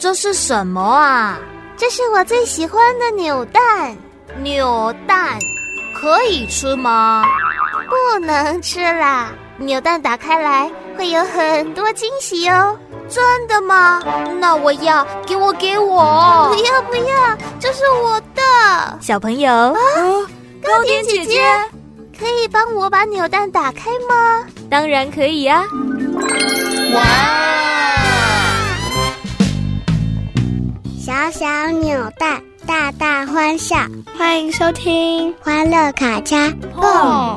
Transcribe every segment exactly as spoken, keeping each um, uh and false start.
这是什么啊？ 这是我最喜欢的扭蛋。 扭蛋可以吃吗？ 不能吃啦，扭蛋打开来会有很多惊喜哦。 真的吗？那我要，给我给我！ 不要不要，这是我的。 小朋友啊，糕点姐姐，可以帮我把扭蛋打开吗？ 当然可以啊。 哇！小小扭蛋，大大欢笑。 欢迎收听《 欢乐卡恰蹦》。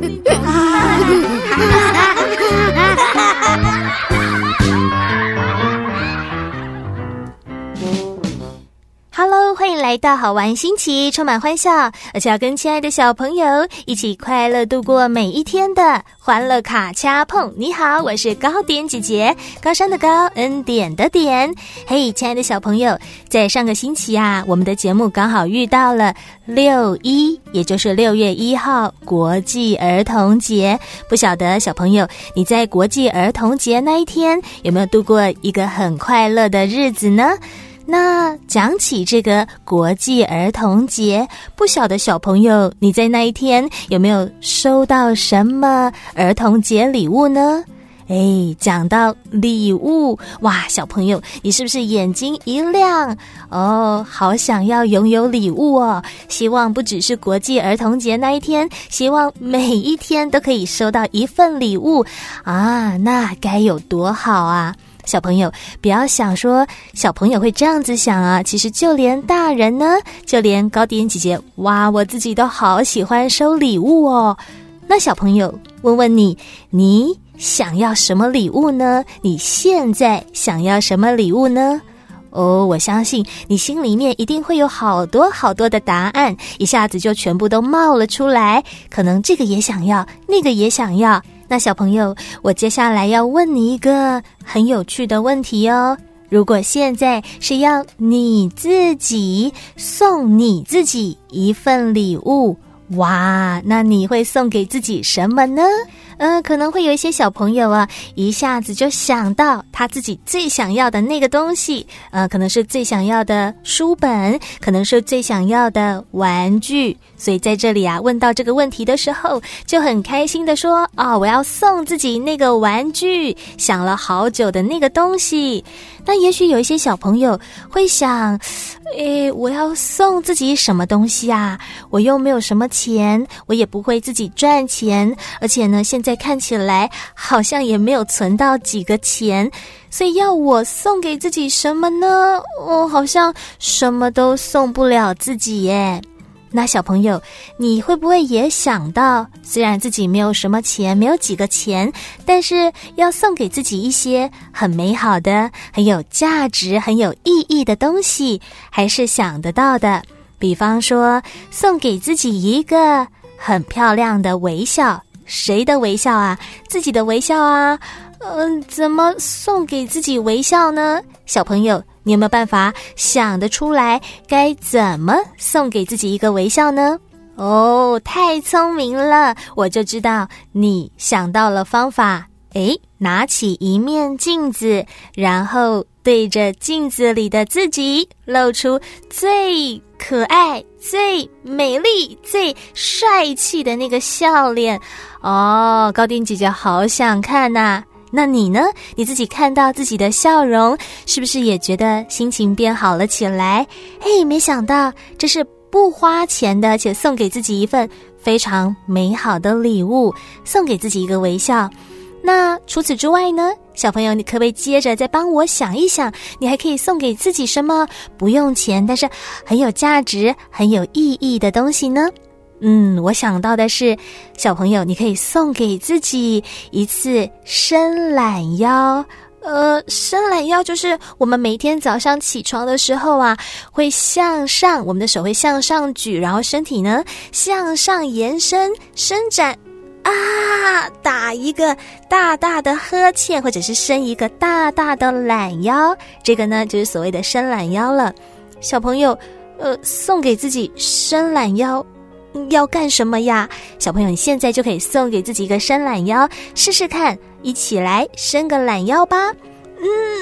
Hello， 欢迎来到好玩新奇、充满欢笑，而且要跟亲爱的小朋友一起快乐度过每一天的欢乐卡恰碰。你好，我是糕点姐姐，高山的高，恩典的典。嘿，亲爱的小朋友，在上个星期啊，我们的节目刚好遇到了六一，也就是六月一号国际儿童节。不晓得小朋友，你在国际儿童节那一天有没有度过一个很快乐的日子呢？那讲起这个国际儿童节，不晓得小朋友你在那一天有没有收到什么儿童节礼物呢？哎，讲到礼物，哇，小朋友你是不是眼睛一亮？哦，好想要拥有礼物哦，希望不只是国际儿童节那一天，希望每一天都可以收到一份礼物啊，那该有多好啊！小朋友不要想说小朋友会这样子想啊，其实就连大人呢，就连糕点姐姐，哇，我自己都好喜欢收礼物哦。那小朋友问问你，你想要什么礼物呢？你现在想要什么礼物呢？哦，我相信你心里面一定会有好多好多的答案，一下子就全部都冒了出来，可能这个也想要，那个也想要。那小朋友，我接下来要问你一个很有趣的问题哦。如果现在是要你自己送你自己一份礼物，哇，那你会送给自己什么呢？呃，可能会有一些小朋友啊，一下子就想到他自己最想要的那个东西，呃，可能是最想要的书本，可能是最想要的玩具。所以在这里啊，问到这个问题的时候，就很开心的说，哦，我要送自己那个玩具，想了好久的那个东西。那也许有一些小朋友会想，诶，我要送自己什么东西啊？我又没有什么钱，我也不会自己赚钱，而且呢，现在看起来好像也没有存到几个钱，所以要我送给自己什么呢？我好像什么都送不了自己耶。那小朋友，你会不会也想到，虽然自己没有什么钱，没有几个钱，但是要送给自己一些很美好的、很有价值、很有意义的东西，还是想得到的。比方说，送给自己一个很漂亮的微笑。谁的微笑啊？自己的微笑啊。嗯、呃，怎么送给自己微笑呢？小朋友，你有没有办法想得出来该怎么送给自己一个微笑呢？哦，太聪明了，我就知道你想到了方法。诶，拿起一面镜子，然后对着镜子里的自己露出最可爱、最美丽、最帅气的那个笑脸。哦，糕点姐姐好想看呐！那你呢？你自己看到自己的笑容，是不是也觉得心情变好了起来？嘿，没想到这是不花钱的，而且送给自己一份非常美好的礼物，送给自己一个微笑。那除此之外呢，小朋友，你可不可以接着再帮我想一想，你还可以送给自己什么不用钱，但是很有价值、很有意义的东西呢？嗯，我想到的是，小朋友，你可以送给自己一次伸懒腰。呃，伸懒腰就是我们每天早上起床的时候啊，会向上，我们的手会向上举，然后身体呢向上延伸、伸展。啊，打一个大大的呵欠，或者是伸一个大大的懒腰，这个呢就是所谓的伸懒腰了。小朋友，呃，送给自己伸懒腰要干什么呀？小朋友，你现在就可以送给自己一个伸懒腰，试试看，一起来伸个懒腰吧。嗯，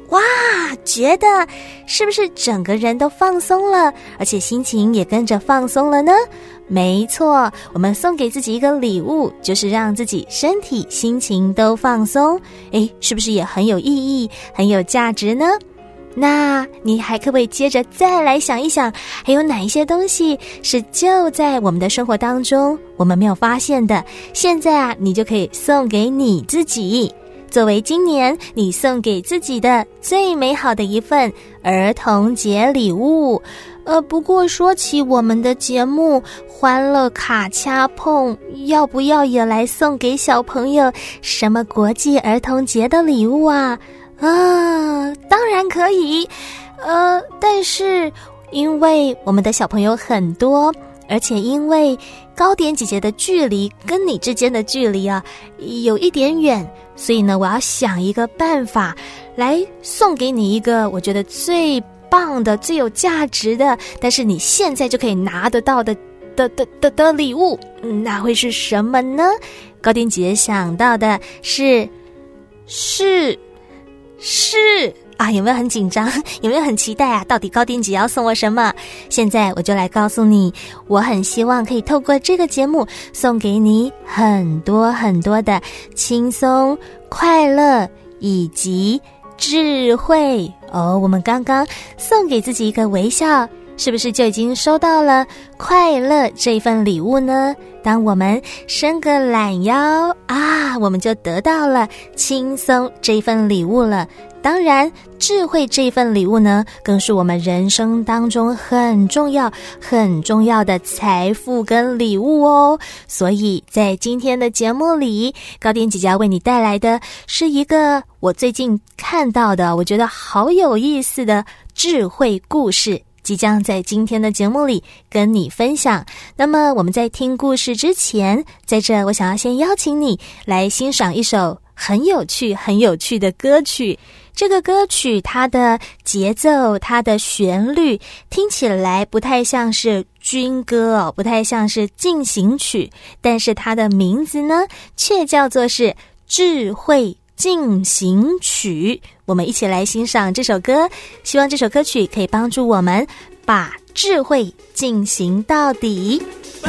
哇，觉得是不是整个人都放松了，而且心情也跟着放松了呢？没错，我们送给自己一个礼物，就是让自己身体心情都放松。诶，是不是也很有意义，很有价值呢？那你还可不可以接着再来想一想，还有哪一些东西是就在我们的生活当中我们没有发现的，现在啊你就可以送给你自己，作为今年你送给自己的最美好的一份儿童节礼物。呃，不过说起我们的节目欢乐卡掐碰，要不要也来送给小朋友什么国际儿童节的礼物啊？啊，当然可以，呃，但是因为我们的小朋友很多，而且因为糕点姐姐的距离跟你之间的距离啊有一点远，所以呢，我要想一个办法来送给你一个我觉得最棒的、最有价值的，但是你现在就可以拿得到的的的的的礼物，嗯，那会是什么呢？糕点姐姐想到的是是。是啊，有没有很紧张？有没有很期待啊？到底糕点姐要送我什么？现在我就来告诉你，我很希望可以透过这个节目送给你很多很多的轻松、快乐以及智慧哦。我们刚刚送给自己一个微笑，是不是就已经收到了快乐这份礼物呢？当我们伸个懒腰啊，我们就得到了轻松这份礼物了。当然，智慧这份礼物呢，更是我们人生当中很重要、很重要的财富跟礼物哦。所以在今天的节目里，糕点姐姐要为你带来的是一个我最近看到的，我觉得好有意思的智慧故事。即将在今天的节目里跟你分享。那么我们在听故事之前，在这我想要先邀请你来欣赏一首很有趣很有趣的歌曲。这个歌曲它的节奏、它的旋律听起来不太像是军歌哦，不太像是进行曲，但是它的名字呢却叫做是智慧进行曲。我们一起来欣赏这首歌，希望这首歌曲可以帮助我们把智慧进行到底。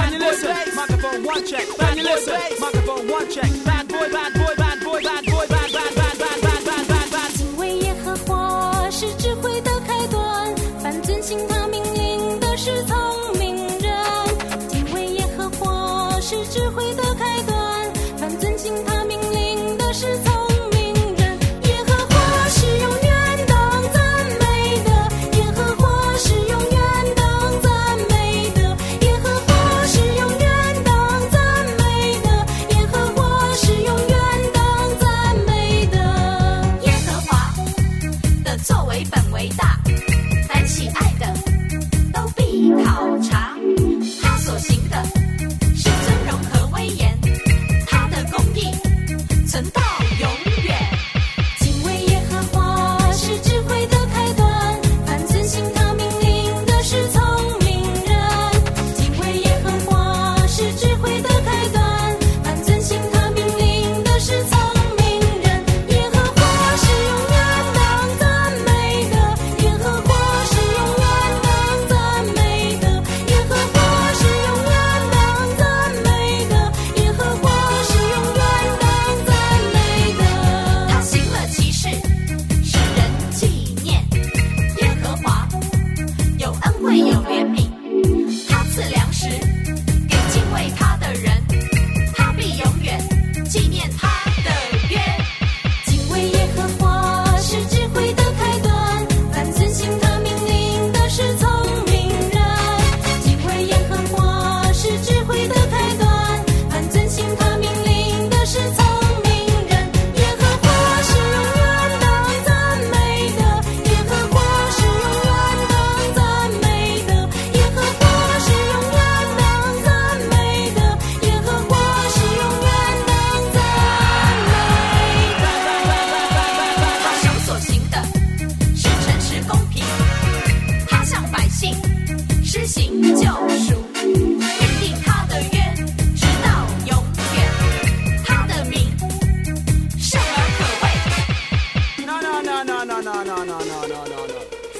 敬畏耶和华是智慧的开端，凡遵行他命令的是聪明人。敬畏耶和华是智慧的开端，凡遵行他命令的是聪明人。耶和华是永远当赞美的，耶和华是永远当赞美的，耶和华是永远当赞美的，耶和华是永远当赞美的。耶和华的作为本为大，凡喜爱的都必考察。他所行的是尊荣和威严，他的公义存到永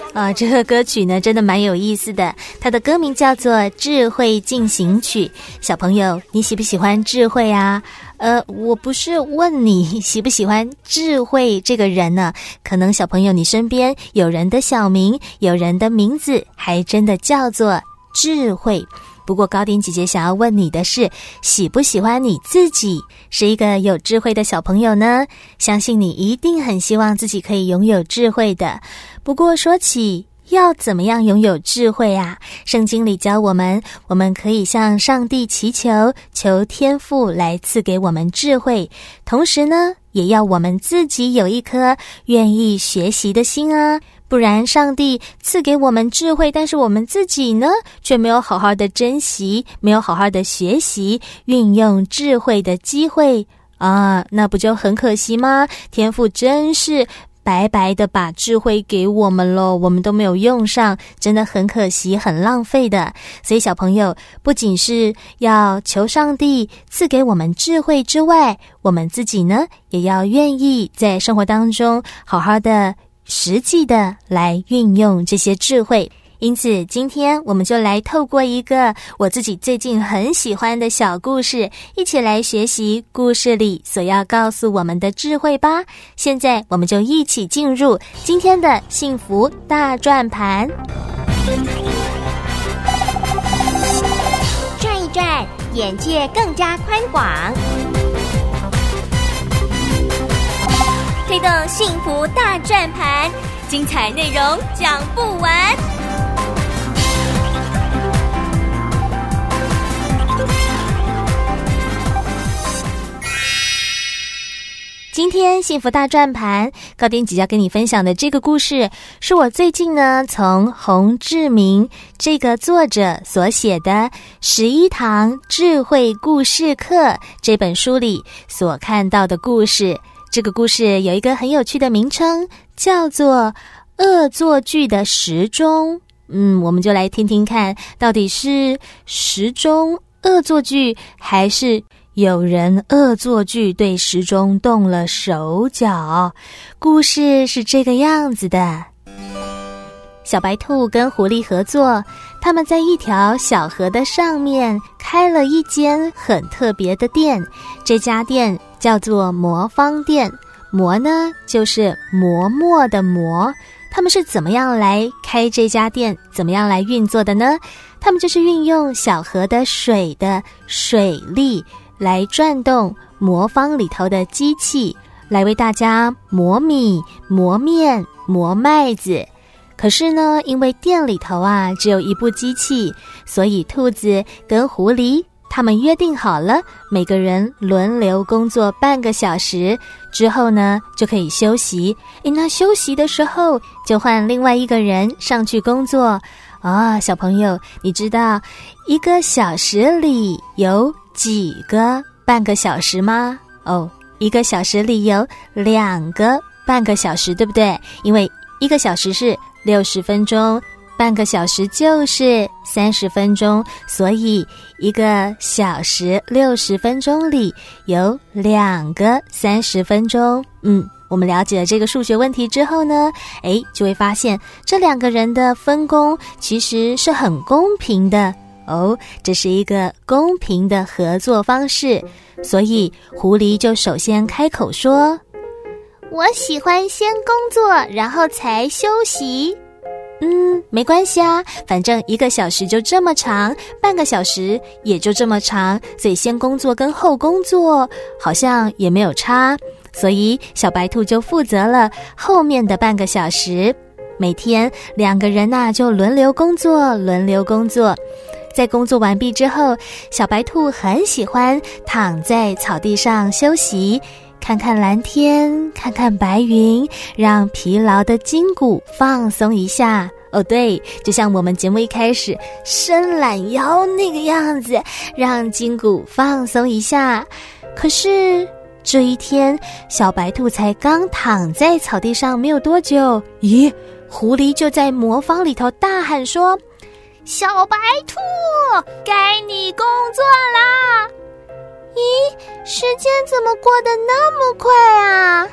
啊，这个歌曲呢真的蛮有意思的，它的歌名叫做《智慧进行曲》。小朋友，你喜不喜欢智慧啊？呃，我不是问你喜不喜欢智慧这个人呢，可能小朋友你身边有人的小名，有人的名字还真的叫做智慧。不过高丁姐姐想要问你的是，喜不喜欢你自己是一个有智慧的小朋友呢？相信你一定很希望自己可以拥有智慧的。不过说起要怎么样拥有智慧啊，圣经里教我们，我们可以向上帝祈求，求天父来赐给我们智慧，同时呢也要我们自己有一颗愿意学习的心啊，不然上帝赐给我们智慧，但是我们自己呢却没有好好的珍惜，没有好好的学习运用智慧的机会啊，那不就很可惜吗？天父真是白白的把智慧给我们咯，我们都没有用上，真的很可惜，很浪费的。所以小朋友不仅是要求上帝赐给我们智慧之外，我们自己呢也要愿意在生活当中好好的实际的来运用这些智慧。因此今天我们就来透过一个我自己最近很喜欢的小故事，一起来学习故事里所要告诉我们的智慧吧。现在我们就一起进入今天的幸福大转盘。 转一转，眼界更加宽广， 推动幸福大转盘，精彩内容讲不完。 今天幸福大转盘，高丁姐要跟你分享的这个故事，是我最近呢从洪志明这个作者所写的《十一堂智慧故事课》这本书里所看到的故事。这个故事有一个很有趣的名称，叫做恶作剧的时钟。嗯，我们就来听听看，到底是时钟恶作剧，还是有人恶作剧对时钟动了手脚。故事是这个样子的：小白兔跟狐狸合作，他们在一条小河的上面开了一间很特别的店，这家店叫做魔方店。魔呢就是磨墨的磨。他们是怎么样来开这家店，怎么样来运作的呢？他们就是运用小河的水的水力来转动磨坊里头的机器，来为大家磨米、磨面、磨麦子。可是呢，因为店里头啊只有一部机器，所以兔子跟狐狸他们约定好了，每个人轮流工作半个小时，之后呢就可以休息。诶，那休息的时候就换另外一个人上去工作。啊、哦，小朋友，你知道一个小时里有几个半个小时吗？哦，一个小时里有两个半个小时，对不对？因为一个小时是六十分钟，半个小时就是三十分钟，所以一个小时六十分钟里有两个三十分钟。嗯，我们了解了这个数学问题之后呢，诶，就会发现这两个人的分工其实是很公平的哦，这是一个公平的合作方式。所以狐狸就首先开口说： 我喜欢先工作，然后才休息。 嗯，没关系啊，反正一个小时就这么长，半个小时也就这么长，所以先工作跟后工作好像也没有差。所以小白兔就负责了后面的半个小时。每天两个人啊就轮流工作，轮流工作。在工作完毕之后，小白兔很喜欢躺在草地上休息，看看蓝天，看看白云，让疲劳的筋骨放松一下。哦对，就像我们节目一开始伸懒腰那个样子，让筋骨放松一下。可是这一天，小白兔才刚躺在草地上没有多久，咦，狐狸就在磨坊里头大喊说： 小白兔，该你工作啦！咦，时间怎么过得那么快啊？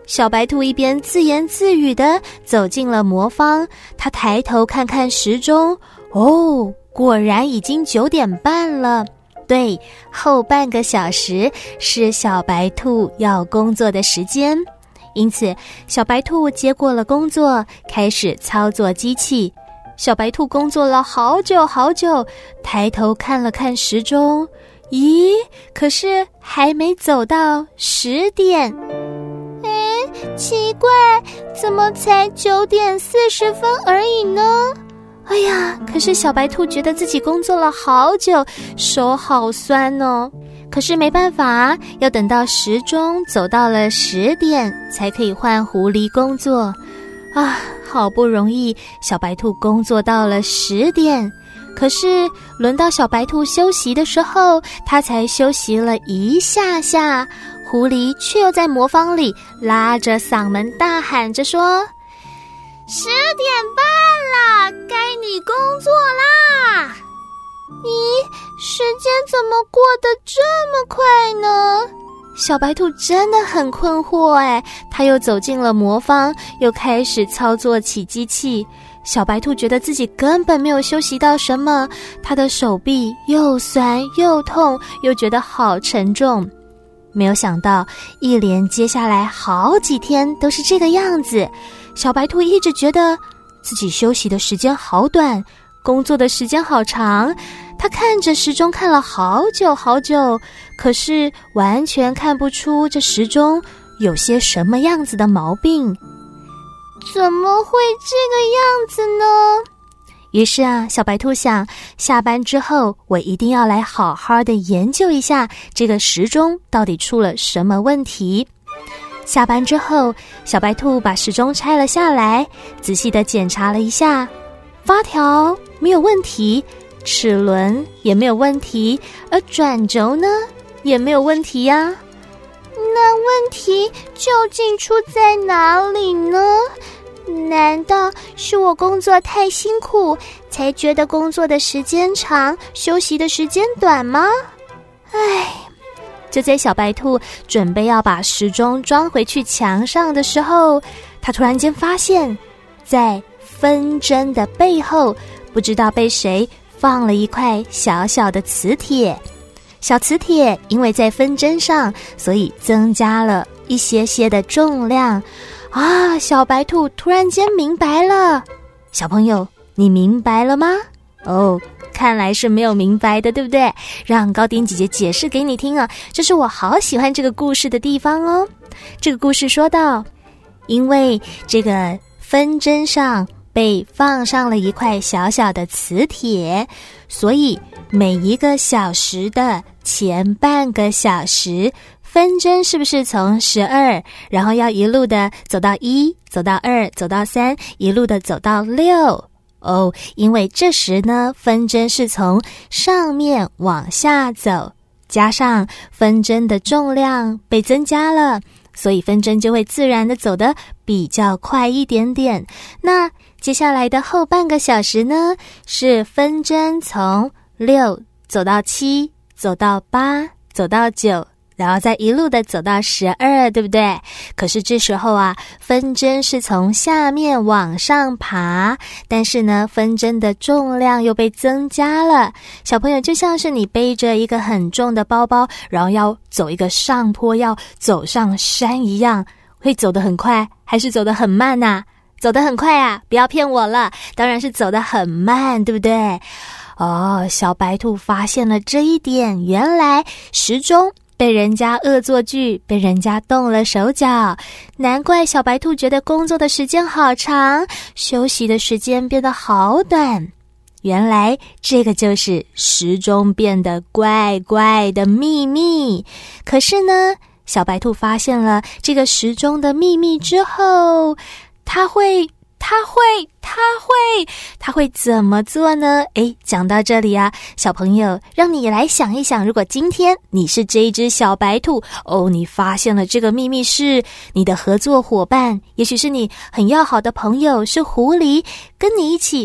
小白兔一边自言自语地走进了魔方，他抬头看看时钟，哦，果然已经九点半了。对，后半个小时是小白兔要工作的时间，因此小白兔接过了工作，开始操作机器。小白兔工作了好久好久，抬头看了看时钟，咦，可是还没走到十点。 奇怪，怎么才九点四十分而已呢？ 哎呀，可是小白兔觉得自己工作了好久，手好酸哦。可是没办法，要等到时钟走到了十点，才可以换狐狸工作。啊，好不容易小白兔工作到了十点，可是轮到小白兔休息的时候，它才休息了一下下，狐狸却又在魔方里拉着嗓门大喊着说： 十点半啦，该你工作啦！咦，时间怎么过得这么快呢？ 小白兔真的很困惑哎，他又走进了魔方，又开始操作起机器。小白兔觉得自己根本没有休息到什么，他的手臂又酸又痛，又觉得好沉重。没有想到一连接下来好几天都是这个样子，小白兔一直觉得自己休息的时间好短，工作的时间好长。他看着时钟看了好久好久，可是完全看不出这时钟有些什么样子的毛病。 怎么会这个样子呢？ 于是啊，小白兔想，下班之后我一定要来好好的研究一下这个时钟到底出了什么问题。下班之后，小白兔把时钟拆了下来，仔细的检查了一下，发条没有问题，齿轮也没有问题，而转轴呢也没有问题呀。 那问题究竟出在哪里呢？难道是我工作太辛苦，才觉得工作的时间长，休息的时间短吗？唉， 就在小白兔准备要把时钟装回去墙上的时候，他突然间发现，在分针的背后，不知道被谁放了一块小小的磁铁。小磁铁因为在分针上，所以增加了一些些的重量。啊，小白兔突然间明白了。小朋友，你明白了吗？哦，看来是没有明白的，对不对？让糕点姐姐解释给你听啊，这是我好喜欢这个故事的地方哦。这个故事说到，因为这个分针上被放上了一块小小的磁铁，所以每一个小时的前半个小时，分针是不是从十二，然后要一路的走到一，走到二，走到三，一路的走到六？哦，因为这时呢，分针是从上面往下走，加上分针的重量被增加了，所以分针就会自然的走得比较快一点点。那接下来的后半个小时呢，是分针从六走到七，走到八，走到九，然后再一路的走到十二，对不对？可是这时候啊，分针是从下面往上爬，但是呢，分针的重量又被增加了。小朋友，就像是你背着一个很重的包包，然后要走一个上坡，要走上山一样，会走得很快还是走得很慢啊？走得很快啊，不要骗我了，当然是走得很慢，对不对？哦，小白兔发现了这一点，原来时钟被人家恶作剧，被人家动了手脚，难怪小白兔觉得工作的时间好长，休息的时间变得好短。原来这个就是时钟变得怪怪的秘密。可是呢，小白兔发现了这个时钟的秘密之后，它会他会他会他会怎么做呢？诶，讲到这里啊，小朋友，让你来想一想，如果今天你是这一只小白兔，哦，你发现了这个秘密是你的合作伙伴，也许是你很要好的朋友，是狐狸，跟你一起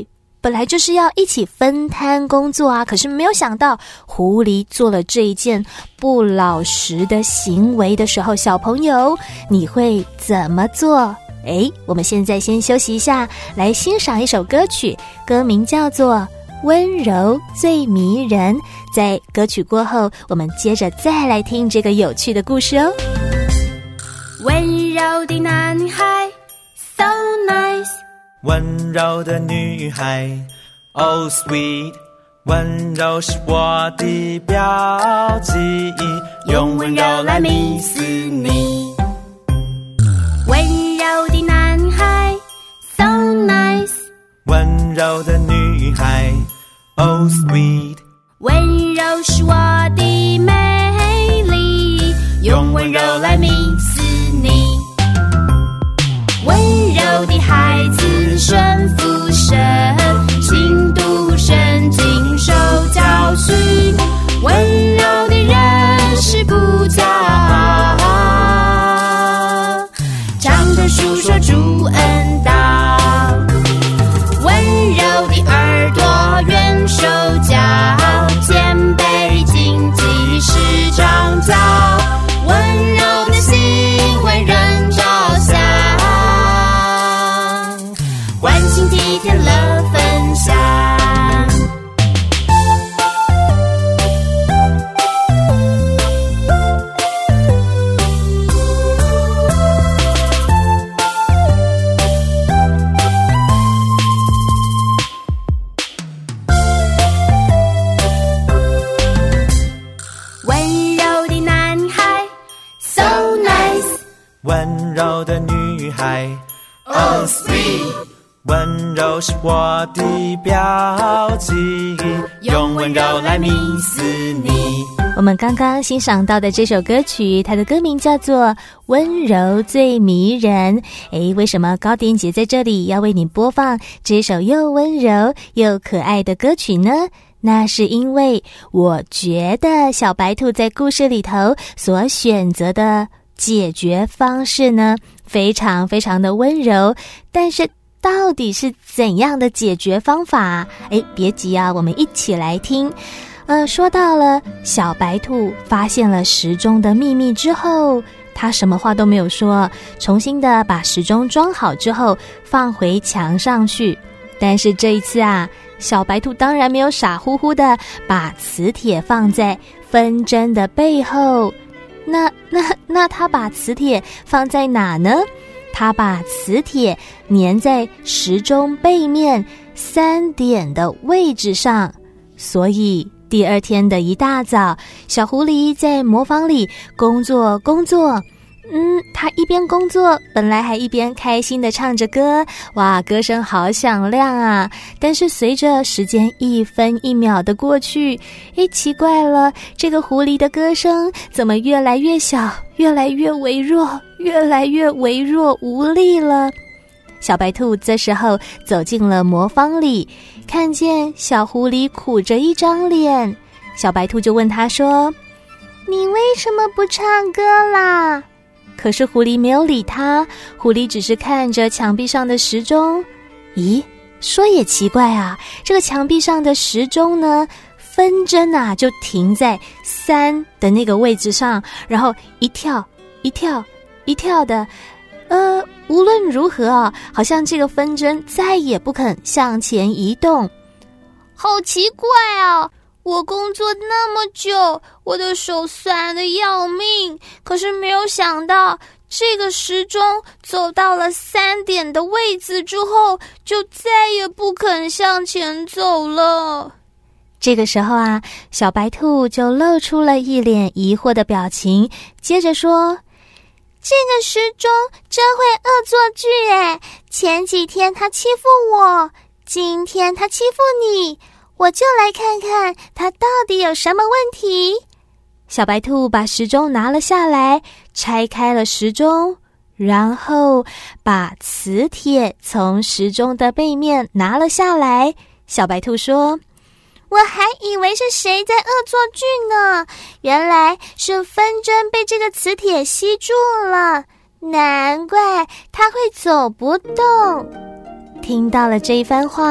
本来就是要一起分摊工作啊，可是没有想到狐狸做了这一件不老实的行为的时候，小朋友你会怎么做？诶，我们现在先休息一下，来欣赏一首歌曲，歌名叫做《温柔最迷人》。在歌曲过后，我们接着再来听这个有趣的故事哦。 温柔的男孩 so nice， 温柔的女孩 oh sweet， 温柔是我的标记，用温柔来迷死你。 温柔的男孩 so nice， 温柔的女孩 oh sweet， 温柔是我的美丽，用温柔来迷死你。温柔的孩子顺服神，勤读圣经受教训，温柔的人是不骄傲，常常述说主恩道。温柔的耳朵愿受教，谦卑谨记是长教，温柔的心为人着想，关心体贴乐分享。 温柔的女孩 oh sweet， 温柔是我的标记，用温柔来迷死你。 我们刚刚欣赏到的这首歌曲，它的歌名叫做《温柔最迷人》。诶，为什么高点姐在这里要为你播放这首又温柔又可爱的歌曲呢？那是因为我觉得小白兔在故事里头所选择的解决方式呢，非常非常的温柔，但是到底是怎样的解决方法？诶，别急啊，我们一起来听。呃，说到了小白兔发现了时钟的秘密之后，他什么话都没有说，重新的把时钟装好之后放回墙上去。但是这一次啊，小白兔当然没有傻乎乎的把磁铁放在分针的背后。那那那他把磁铁放在哪呢？他把磁铁粘在时钟背面三点的位置上。所以第二天的一大早，小狐狸在磨坊里工作工作嗯，他一边工作，本来还一边开心地唱着歌，哇，歌声好响亮啊！但是随着时间一分一秒的过去，诶，奇怪了，这个狐狸的歌声怎么越来越小，越来越微弱，越来越微弱无力了？小白兔这时候走进了磨坊里，看见小狐狸苦着一张脸，小白兔就问他说：“ 你为什么不唱歌啦？” 可是狐狸没有理他，狐狸只是看着墙壁上的时钟。咦，说也奇怪啊，这个墙壁上的时钟呢，分针啊就停在三的那个位置上，然后一跳一跳一跳的，呃，无论如何啊，好像这个分针再也不肯向前移动。 好奇怪啊！我工作那么久，我的手酸得要命，可是没有想到这个时钟走到了三点的位置之后，就再也不肯向前走了。 这个时候啊，小白兔就露出了一脸疑惑的表情，接着说：“ 这个时钟真会恶作剧诶，前几天他欺负我，今天他欺负你，我就来看看他到底有什么问题。” 小白兔把时钟拿了下来，拆开了时钟，然后把磁铁从时钟的背面拿了下来。小白兔说：“ 我还以为是谁在恶作剧呢，原来是分针被这个磁铁吸住了，难怪它会走不动。” 听到了这一番话，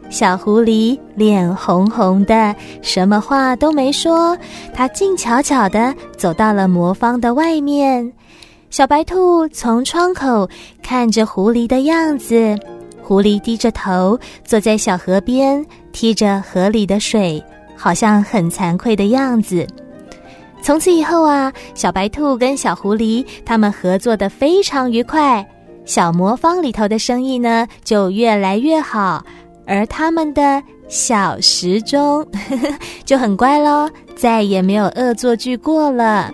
小狐狸脸红红的，什么话都没说，它静悄悄地走到了魔方的外面。小白兔从窗口看着狐狸的样子，狐狸低着头坐在小河边，踢着河里的水，好像很惭愧的样子。从此以后啊，小白兔跟小狐狸他们合作得非常愉快，小魔方里头的生意呢就越来越好，而他们的小时钟呵呵就很乖咯，再也没有恶作剧过了。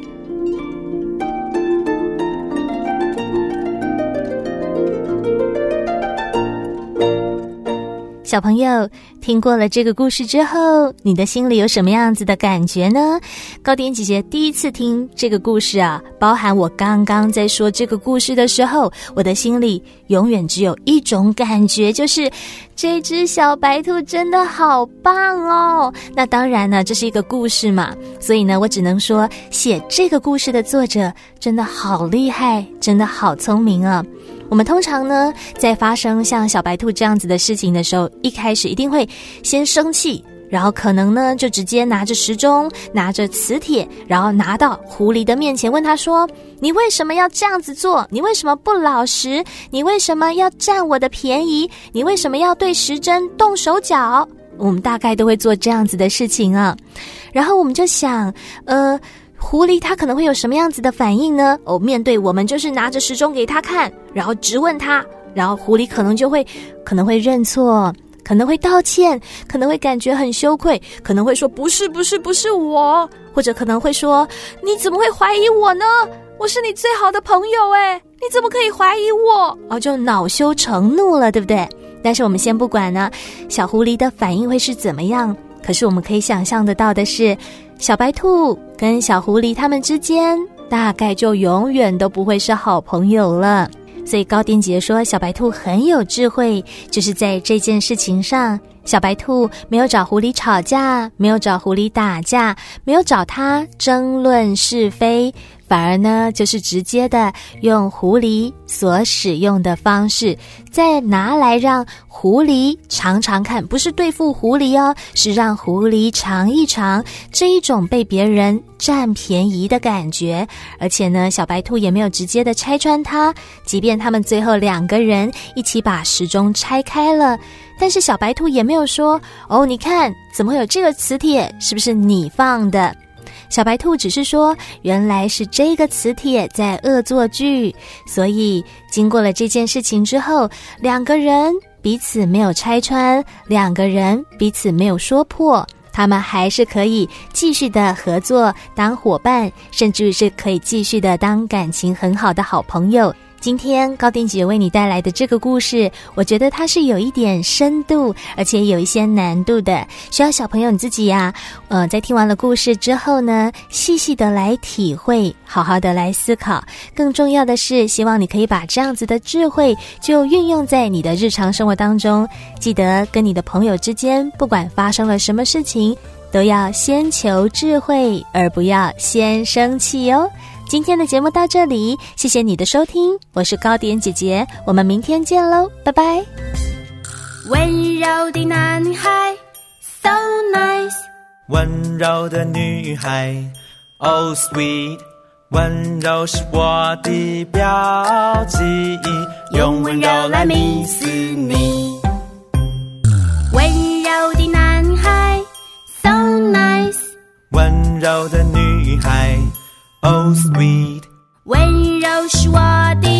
小朋友，听过了这个故事之后，你的心里有什么样子的感觉呢？高点姐姐第一次听这个故事啊，包含我刚刚在说这个故事的时候，我的心里永远只有一种感觉，就是这只小白兔真的好棒哦。那当然呢，这是一个故事嘛，所以呢，我只能说写这个故事的作者真的好厉害，真的好聪明啊。我们通常呢，在发生像小白兔这样子的事情的时候，一开始一定会先生气，然后可能呢就直接拿着时钟，拿着磁铁，然后拿到狐狸的面前，问他说：你为什么要这样子做？你为什么不老实？你为什么要占我的便宜？你为什么要对时针动手脚？我们大概都会做这样子的事情啊。然后我们就想，呃狐狸它可能会有什么样子的反应呢？哦，面对我们就是拿着时钟给他看，然后质问他，然后狐狸可能就会可能会认错，可能会道歉，可能会感觉很羞愧，可能会说不是不是不是我，或者可能会说你怎么会怀疑我呢？我是你最好的朋友诶，你怎么可以怀疑我？哦，就恼羞成怒了，对不对？但是我们先不管呢，小狐狸的反应会是怎么样？可是我们可以想象得到的是，小白兔跟小狐狸他们之间大概就永远都不会是好朋友了。所以高点姐说小白兔很有智慧，就是在这件事情上，小白兔没有找狐狸吵架，没有找狐狸打架，没有找他争论是非，反而呢就是直接的用狐狸所使用的方式，再拿来让狐狸尝尝看，不是对付狐狸哦，是让狐狸尝一尝这一种被别人占便宜的感觉。而且呢，小白兔也没有直接的拆穿它，即便他们最后两个人一起把时钟拆开了，但是小白兔也没有说，哦，你看怎么会有这个磁铁，是不是你放的？小白兔只是说，原来是这个磁铁在恶作剧，所以经过了这件事情之后，两个人彼此没有拆穿，两个人彼此没有说破，他们还是可以继续的合作当伙伴，甚至是可以继续的当感情很好的好朋友。今天高定姐为你带来的这个故事，我觉得它是有一点深度，而且有一些难度的，需要小朋友你自己呀、啊，呃，在听完了故事之后呢，细细的来体会，好好的来思考。更重要的是，希望你可以把这样子的智慧就运用在你的日常生活当中。记得跟你的朋友之间，不管发生了什么事情，都要先求智慧，而不要先生气哦。今天的节目到这里，谢谢你的收听，我是高点姐姐，我们明天见喽，拜拜。 温柔的男孩 So nice， 温柔的女孩 Oh sweet， 温柔是我的标记，用温柔来迷死你。 温柔的男孩 So nice， 温柔的女孩Oh sweet， 温柔是我的